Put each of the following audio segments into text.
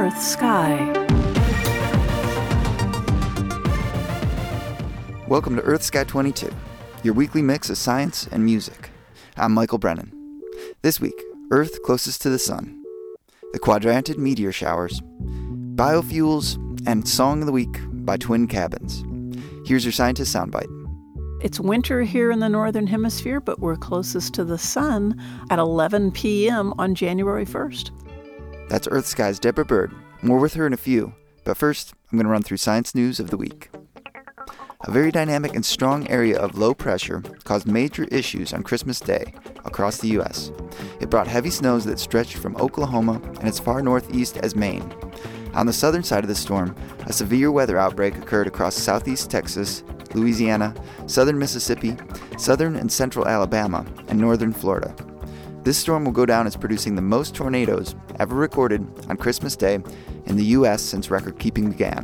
Earth Sky. Welcome to Earth Sky 22, your weekly mix of science and music. I'm Michael Brennan. This week, Earth closest to the Sun, the quadrantid meteor showers, biofuels, and Song of the Week by Twin Cabins. Here's your scientist soundbite. It's winter here in the Northern Hemisphere, but we're closest to the Sun at 11 p.m. on January 1st. That's Earth Sky's Deborah Bird. More with her in a few, but first, I'm going to run through science news of the week. A very dynamic and strong area of low pressure caused major issues on Christmas Day across the U.S. It brought heavy snows that stretched from Oklahoma and as far northeast as Maine. On the southern side of the storm, a severe weather outbreak occurred across southeast Texas, Louisiana, southern Mississippi, southern and central Alabama, and northern Florida. This storm will go down as producing the most tornadoes ever recorded on Christmas Day in the U.S. since record-keeping began.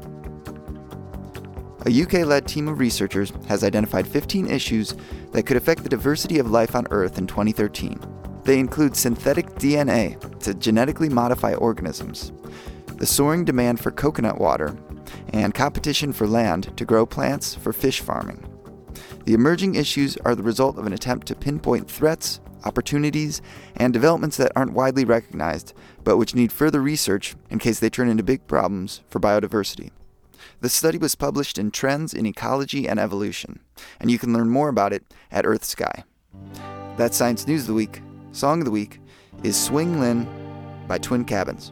A UK-led team of researchers has identified 15 issues that could affect the diversity of life on Earth in 2013. They include synthetic DNA to genetically modify organisms, the soaring demand for coconut water, and competition for land to grow plants for fish farming. The emerging issues are the result of an attempt to pinpoint threats, opportunities, and developments that aren't widely recognized, but which need further research in case they turn into big problems for biodiversity. The study was published in Trends in Ecology and Evolution, and you can learn more about it at Earth Sky. That's Science News of the Week. Song of the Week is Swing Lin by Twin Cabins.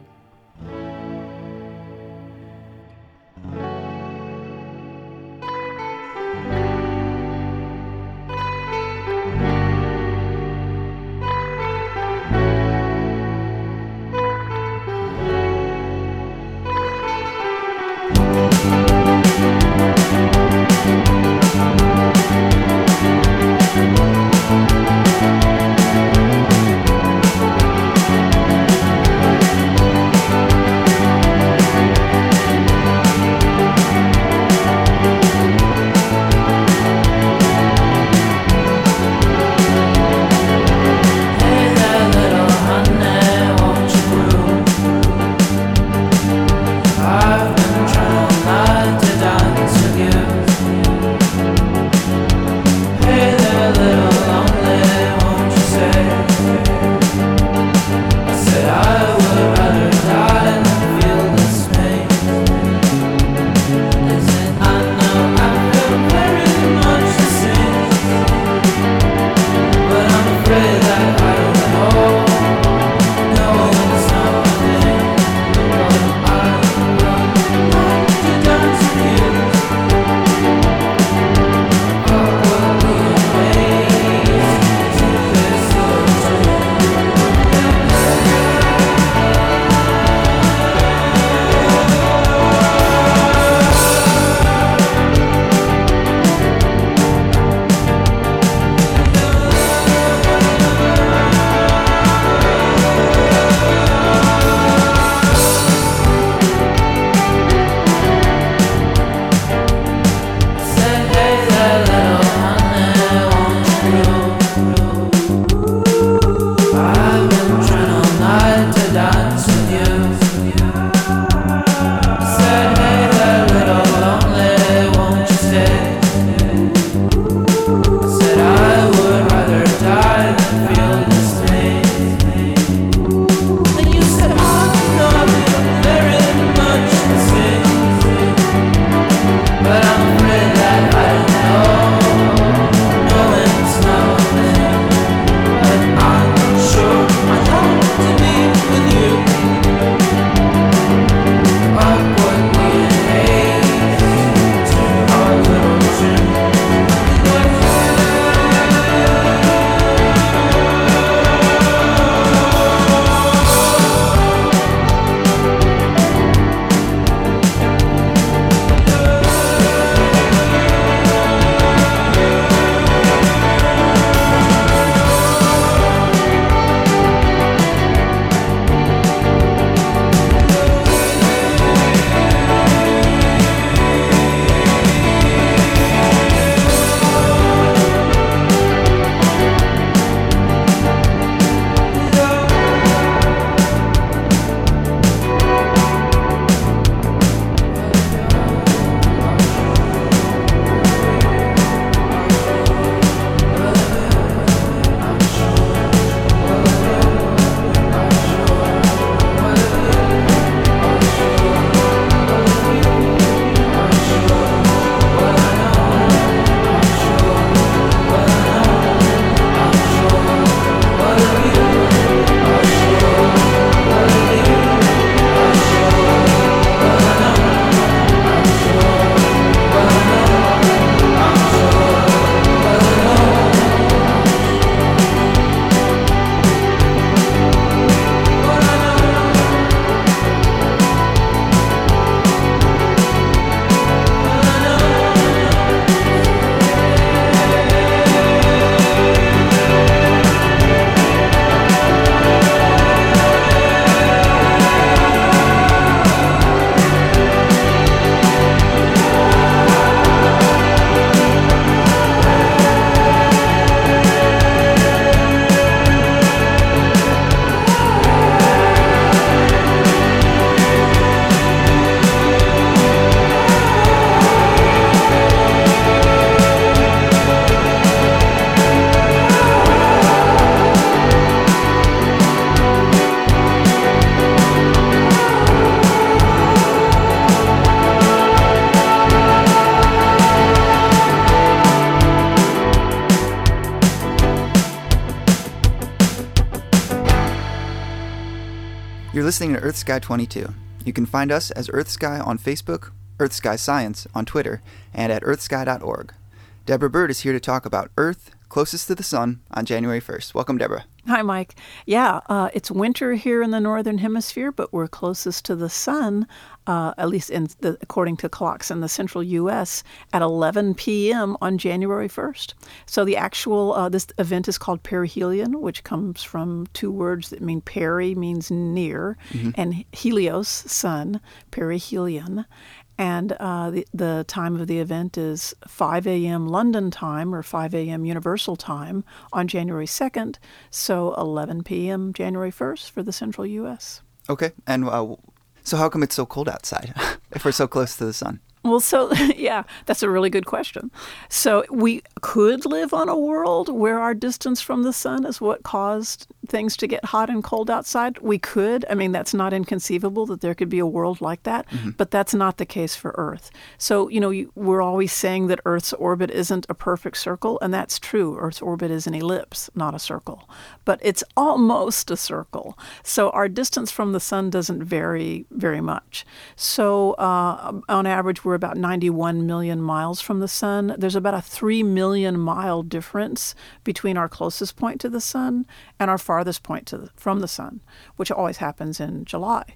listening to Earth Sky 22. You can find us as Earth Sky on Facebook, Earth Sky Science on Twitter, and at earthsky.org. Deborah Bird is here to talk about Earth closest to the sun on January 1st. Welcome, Deborah. Hi, Mike. Yeah, it's winter here in the Northern Hemisphere, but we're closest to the sun, at least according to clocks in the central U.S., at 11 p.m. on January 1st. So the actual, this event is called perihelion, which comes from two words that mean peri means near, and helios, sun, perihelion. And the time of the event is 5 a.m. London time or 5 a.m. Universal time on January 2nd, so 11 p.m. January 1st for the central U.S. Okay, and so how come it's so cold outside if we're so close to the sun? Well, so, yeah, that's a really good question. So we could live on a world where our distance from the sun is what caused things to get hot and cold outside. We could. I mean, that's not inconceivable that there could be a world like that, but that's not the case for Earth. So, we're always saying that Earth's orbit isn't a perfect circle, and that's true. Earth's orbit is an ellipse, not a circle. But it's almost a circle. So our distance from the sun doesn't vary very much. So on average, we're about 91 million miles from the sun. There's about a 3 million mile difference between our closest point to the sun and our farthest point from the sun, which always happens in July.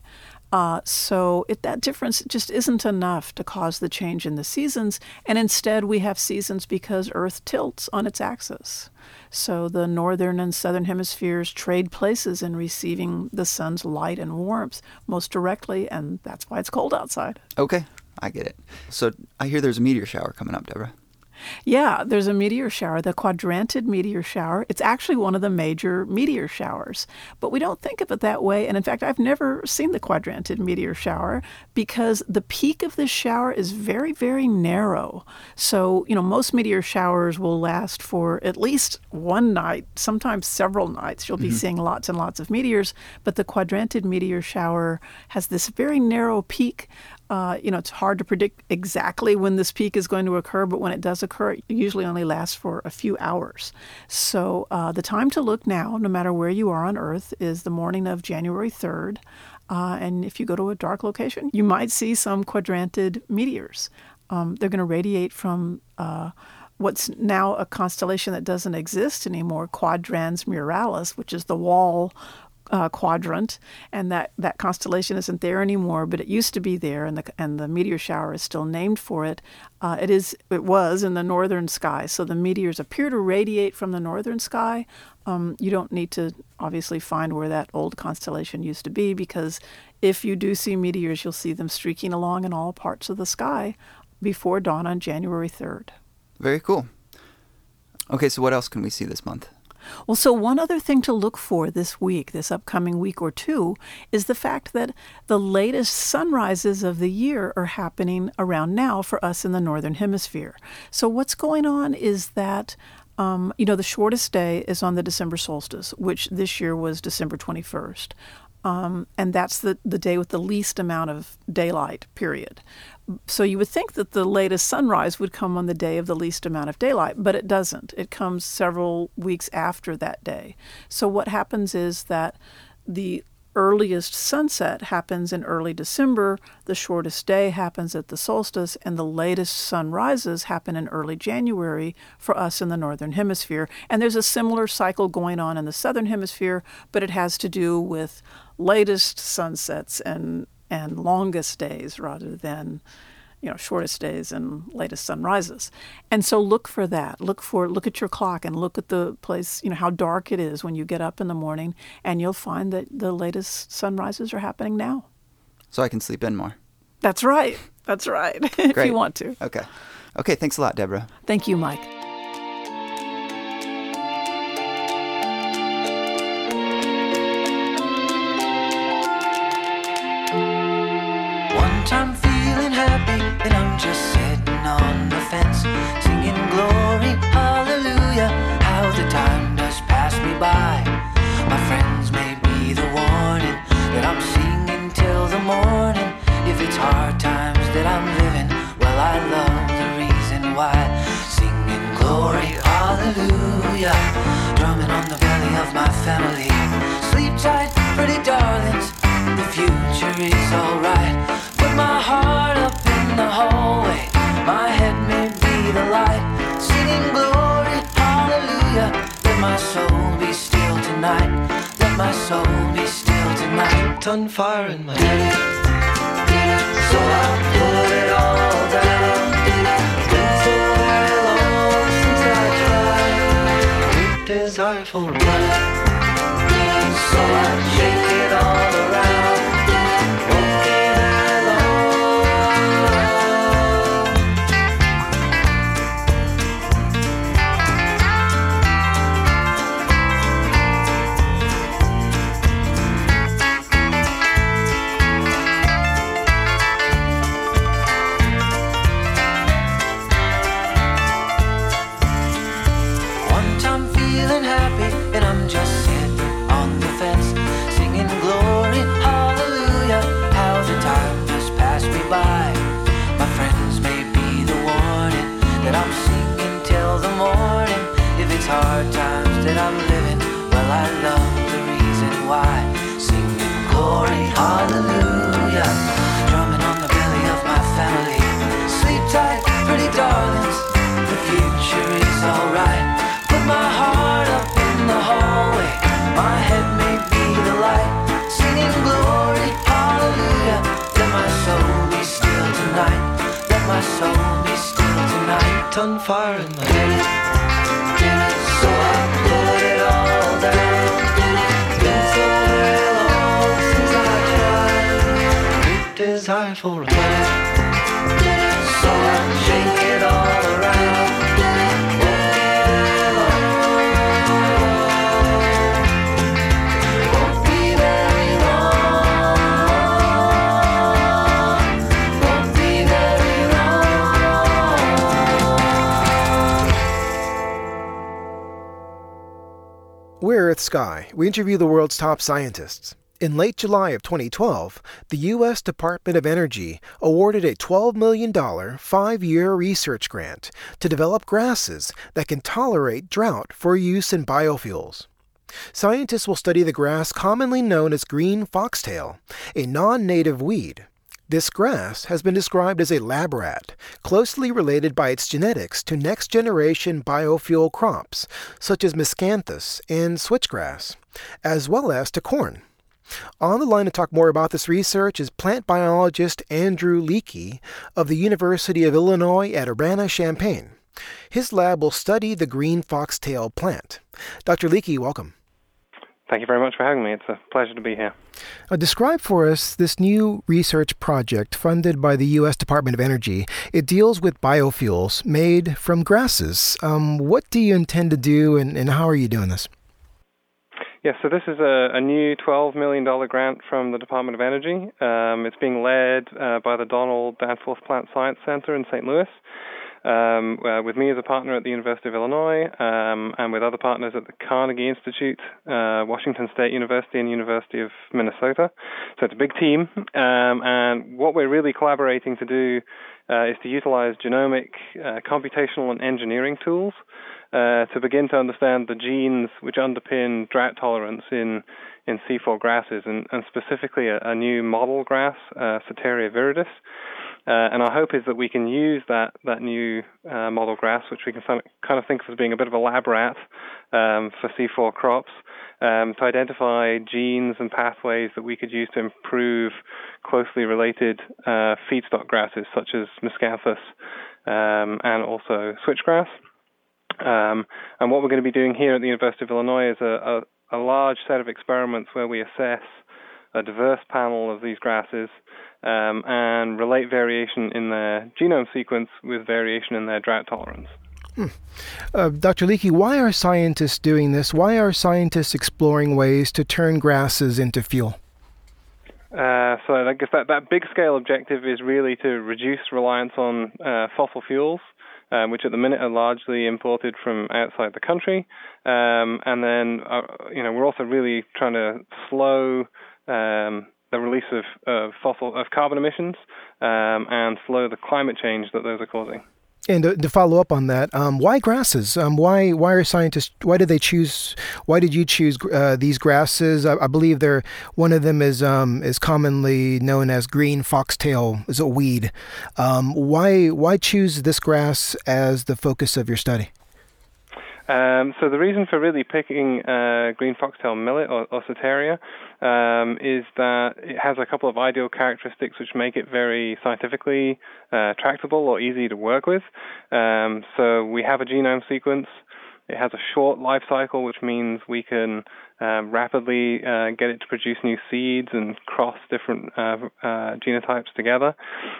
So that difference just isn't enough to cause the change in the seasons, and instead we have seasons because Earth tilts on its axis. So the northern and southern hemispheres trade places in receiving the sun's light and warmth most directly, and that's why it's cold outside. Okay, I get it. So I hear there's a meteor shower coming up, Deborah. Yeah, there's a meteor shower, the Quadrantid meteor shower. It's actually one of the major meteor showers, but we don't think of it that way. And in fact, I've never seen the Quadrantid meteor shower because the peak of this shower is very, very narrow. So, most meteor showers will last for at least one night, sometimes several nights. You'll be seeing lots and lots of meteors, but the Quadrantid meteor shower has this very narrow peak. It's hard to predict exactly when this peak is going to occur, but when it does occur, it usually only lasts for a few hours. So the time to look now, no matter where you are on Earth, is the morning of January 3rd. And if you go to a dark location, you might see some Quadrantid meteors. They're going to radiate from what's now a constellation that doesn't exist anymore, Quadrans Muralis, which is the wall quadrant, and that constellation isn't there anymore, but it used to be there, and the meteor shower is still named for it. It was in the northern sky, so the meteors appear to radiate from the northern sky. You don't need to obviously find where that old constellation used to be, because if you do see meteors, you'll see them streaking along in all parts of the sky before dawn on January 3rd. Very cool. Okay, so what else can we see this month? Well, so one other thing to look for this upcoming week or two, is the fact that the latest sunrises of the year are happening around now for us in the Northern Hemisphere. So what's going on is that, the shortest day is on the December solstice, which this year was December 21st. And that's the day with the least amount of daylight, period. So you would think that the latest sunrise would come on the day of the least amount of daylight, but it doesn't. It comes several weeks after that day. So what happens is that the earliest sunset happens in early December, the shortest day happens at the solstice, and the latest sunrises happen in early January for us in the Northern Hemisphere. And there's a similar cycle going on in the Southern Hemisphere, but it has to do with latest sunsets and longest days rather than shortest days and latest sunrises. And so look for that. Look at your clock and look at the place, how dark it is when you get up in the morning, and you'll find that the latest sunrises are happening now. So I can sleep in more. That's right. If you want to. Okay, thanks a lot, Deborah. Thank you, Mike. I'm feeling happy and I'm just sitting on the fence, singing glory, hallelujah, how the time does pass me by. My friends may be the warning that I'm singing till the morning. If it's hard times that I'm living, well, I love the reason why. Singing glory, hallelujah, drumming on the belly of my family. Sleep tight, pretty darlings, the is alright. Put my heart up in the hallway, my head may be the light. Singing glory, hallelujah. Let my soul be still tonight. Let my soul be still tonight. On fire in my head, so I put it all down. Been so very long since I tried. Deep desire for a light, so I shake it all around. Won't be very long. Once I'm feeling happy and I'm just sitting on the fence, singing glory, hallelujah, how the time just passed me by. My friends may be the warning that I'm singing till the morning. If it's hard times that I'm living, well, I love the reason why. Singing glory, hallelujah, drumming on the belly of my family. Sleep tight, pretty darlings, the future is alright. Put my heart up in the hallway, my head may be the light. Singing glory, hallelujah. Let my soul be still tonight. Let my soul be still tonight. On fire in my head, so I put it all down. Been so very long since I tried. Deep desire for a light, so I shake it all around. We're Earth Sky. We interview the world's top scientists. In late July of 2012, the U.S. Department of Energy awarded a $12 million 5-year research grant to develop grasses that can tolerate drought for use in biofuels. Scientists will study the grass commonly known as green foxtail, a non-native weed. This grass has been described as a lab rat, closely related by its genetics to next-generation biofuel crops, such as miscanthus and switchgrass, as well as to corn. On the line to talk more about this research is plant biologist Andrew Leakey of the University of Illinois at Urbana-Champaign. His lab will study the green foxtail plant. Dr. Leakey, welcome. Thank you very much for having me. It's a pleasure to be here. Describe for us this new research project funded by the U.S. Department of Energy. It deals with biofuels made from grasses. What do you intend to do, and how are you doing this? Yes, so this is a new $12 million grant from the Department of Energy. It's being led by the Donald Danforth Plant Science Center in St. Louis, with me as a partner at the University of Illinois, and with other partners at the Carnegie Institute, Washington State University, and University of Minnesota. So it's a big team, and what we're really collaborating to do is to utilize genomic, computational, and engineering tools to begin to understand the genes which underpin drought tolerance in C4 grasses, and specifically a new model grass, Soteria viridis. And our hope is that we can use that new model grass, which we can kind of think of as being a bit of a lab rat for C4 crops, to identify genes and pathways that we could use to improve closely related feedstock grasses such as miscanthus and also switchgrass. And what we're going to be doing here at the University of Illinois is a large set of experiments where we assess a diverse panel of these grasses and relate variation in their genome sequence with variation in their drought tolerance. Dr. Leakey, why are scientists doing this? Why are scientists exploring ways to turn grasses into fuel? So I guess that big-scale objective is really to reduce reliance on fossil fuels, which at the minute are largely imported from outside the country. And then, we're also really trying to slow the release of carbon emissions and slow the climate change that those are causing. And to follow up on that, why grasses? Why did you choose these grasses? I believe one of them is commonly known as green foxtail, is a weed. Why choose this grass as the focus of your study? So the reason for really picking green foxtail millet or Soteria is that it has a couple of ideal characteristics which make it very scientifically tractable or easy to work with. So we have a genome sequence. It has a short life cycle, which means we can rapidly get it to produce new seeds and cross different genotypes together.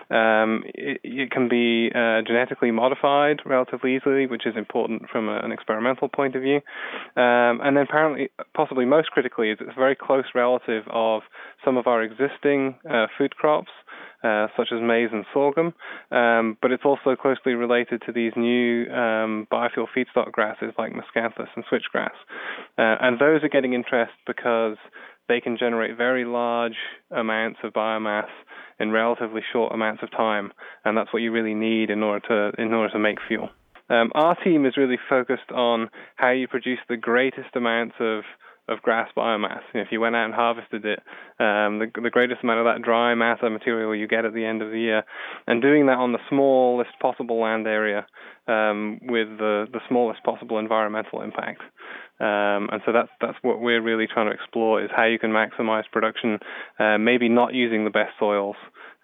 It can be genetically modified relatively easily, which is important from an experimental point of view. And then apparently, possibly most critically, is it's a very close relative of some of our existing food crops, such as maize and sorghum, but it's also closely related to these new biofuel feedstock grasses like miscanthus and switchgrass. And those are getting interest because they can generate very large amounts of biomass in relatively short amounts of time, and that's what you really need in order to make fuel. Our team is really focused on how you produce the greatest amounts of grass biomass. If you went out and harvested it, the greatest amount of that dry matter material you get at the end of the year, and doing that on the smallest possible land area with the smallest possible environmental impact. And so that's what we're really trying to explore, is how you can maximize production, maybe not using the best soils,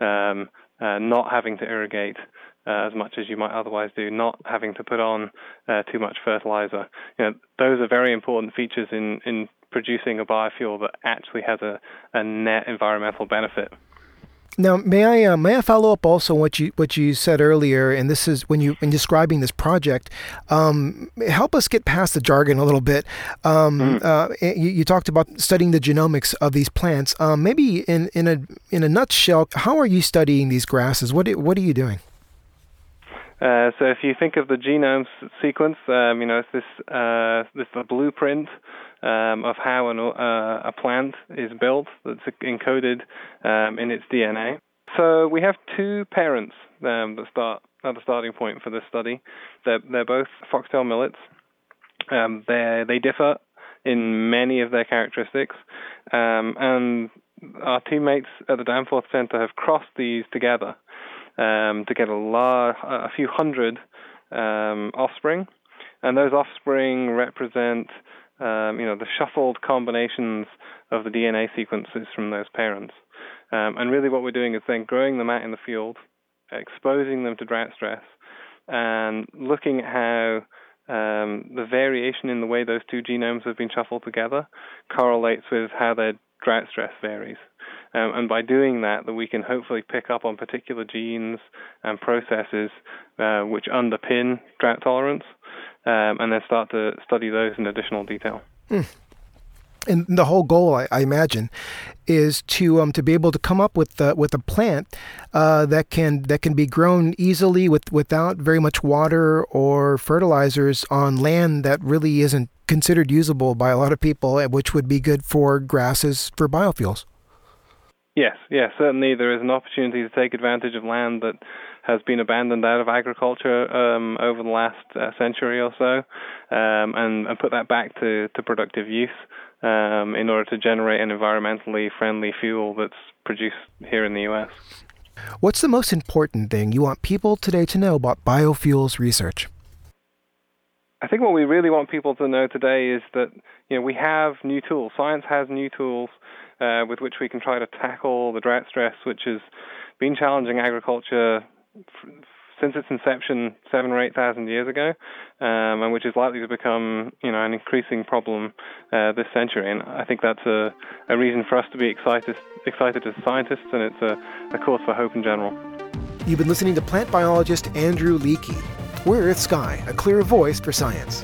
not having to irrigate as much as you might otherwise do, not having to put on too much fertilizer. Those are very important features in producing a biofuel that actually has a net environmental benefit. Now, may I follow up also on what you said earlier? And this is when describing this project, help us get past the jargon a little bit. You talked about studying the genomics of these plants. Maybe in a nutshell, how are you studying these grasses? What are you doing? So if you think of the genome sequence, it's this the blueprint of how a plant is built that's encoded in its DNA. So we have two parents that start at the starting point for this study. They're both foxtail millets. They differ in many of their characteristics, and our teammates at the Danforth Center have crossed these together to get a few hundred offspring, and those offspring represent the shuffled combinations of the DNA sequences from those parents. And really what we're doing is then growing them out in the field, exposing them to drought stress, and looking at how the variation in the way those two genomes have been shuffled together correlates with how their drought stress varies. And by doing that we can hopefully pick up on particular genes and processes which underpin drought tolerance, and then start to study those in additional detail. And the whole goal, I imagine, is to be able to come up with a plant that can be grown easily without very much water or fertilizers on land that really isn't considered usable by a lot of people, which would be good for grasses for biofuels. Yes, certainly there is an opportunity to take advantage of land that has been abandoned out of agriculture over the last century or so, and put that back to productive use in order to generate an environmentally friendly fuel that's produced here in the U.S. What's the most important thing you want people today to know about biofuels research? I think what we really want people to know today is that we have new tools. Science has new tools with which we can try to tackle the drought stress, which has been challenging agriculture since its inception 7,000 or 8,000 years ago, and which is likely to become an increasing problem this century. And I think that's a reason for us to be excited as scientists, and it's a cause for hope in general. You've been listening to plant biologist Andrew Leakey. We're Earth Sky, a clear voice for science.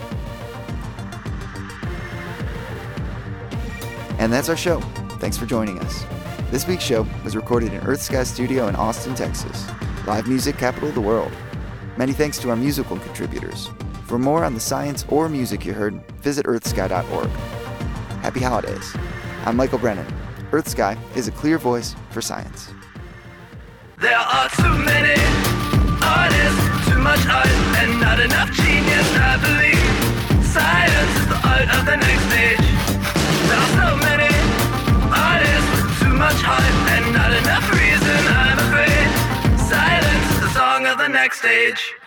And that's our show. Thanks for joining us. This week's show was recorded in Earth Sky Studio in Austin, Texas, live music capital of the world. Many thanks to our musical contributors. For more on the science or music you heard, visit earthsky.org. Happy holidays. I'm Michael Brennan. Earth Sky is a clear voice for science. There are too many Artists, too much art and not enough genius, I believe. Silence is the art of the next stage. There are so many artists with too much heart and not enough reason, I'm afraid. Silence is the song of the next stage.